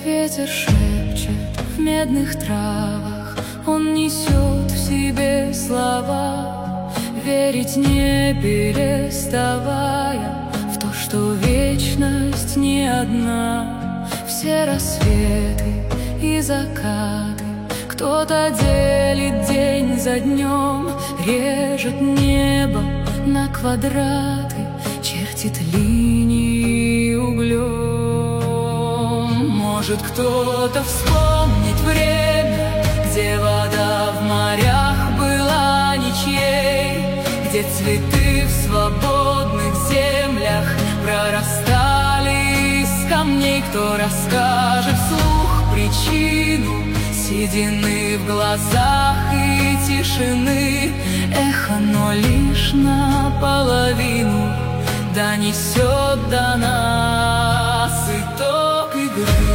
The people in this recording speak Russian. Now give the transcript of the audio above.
Ветер шепчет в медных травах, он несет в себе слова. Верить не переставая в то, что вечность не одна. Все рассветы и закаты кто-то делит день за днем, режет небо на квадраты, чертит линии углем. Может кто-то вспомнить время, где вода в морях была ничьей, где цветы в свободных землях прорастали из камней. Кто расскажет вслух причину седины в глазах и тишины? Эхо, но лишь наполовину донесет до нас итог игры.